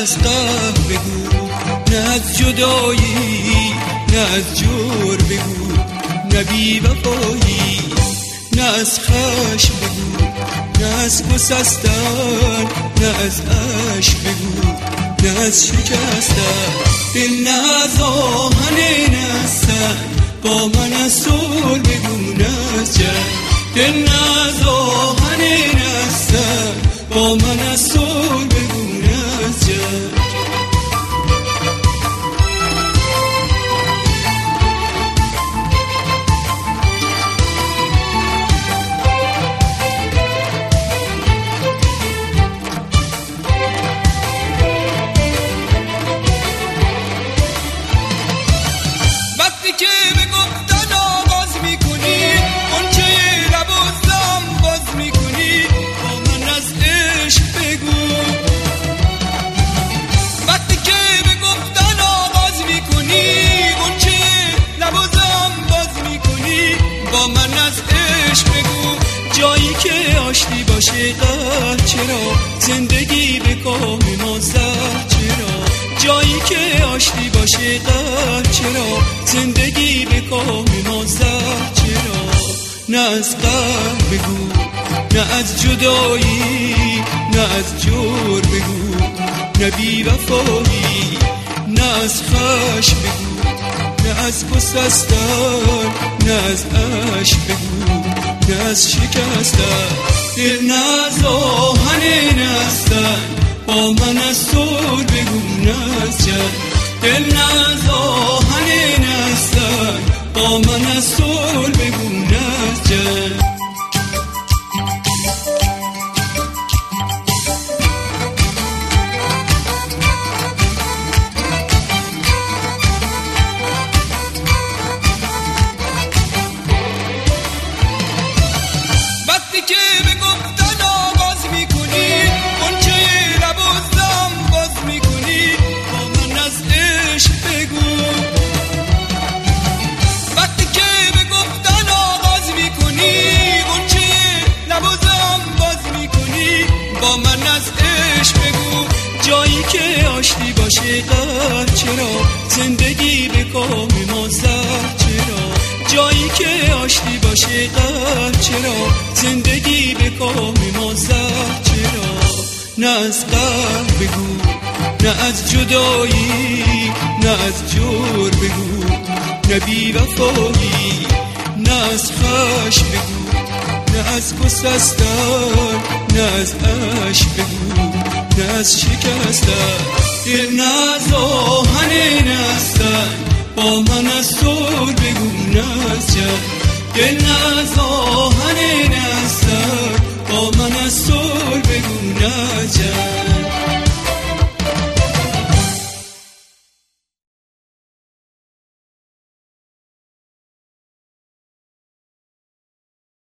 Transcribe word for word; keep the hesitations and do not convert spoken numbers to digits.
از قهر بگو، نه از جدایی، نه از جور بگو، نه بی وفایی، نه از خشم بگو، نه از گسستن، نه از عشق بگو، نه از شکستن. دل نه از آهن نستن، با من از صلح بگو، نه از جنگ. دل نه از آهن نستن، با من از صلح بگو، نه از جنگ. جایی که آشتی باشه قهر چرا، زندگی به کام ما زهر چرا. جایی که آشتی باشه قهر چرا، زندگی به کام ما زهر چرا. نه از قهر بگو، نه از جدایی، نه از جور بگو، نه بی وفایی، نه از خشم بگو، نه از گسستن، نه از عشق بگو، نه از شکستن. دل نه از آهن نستن، با من از صلح بگو، نه از جنگ. دل نه از آهن نستن، با من از صلح بگو، نه از جنگ. جایی که آشتی باشه قهر چرا، زندگی به کام ما زهر چرا. جایی که آشتی باشه قهر چرا، زندگی به کام ما زهر چرا. نه از قهر بگو، نه از جدایی، نه از جور بگو، نه بی وفایی، نه از خشم بگو، نه از گسستن، نه از عشق بگو، نه از شکستن. دل نه از آهن نستن، با من از صلح بگو، نه از جنگ. دل نه از آهن نستن، با من از صلح بگو، نه از جنگ.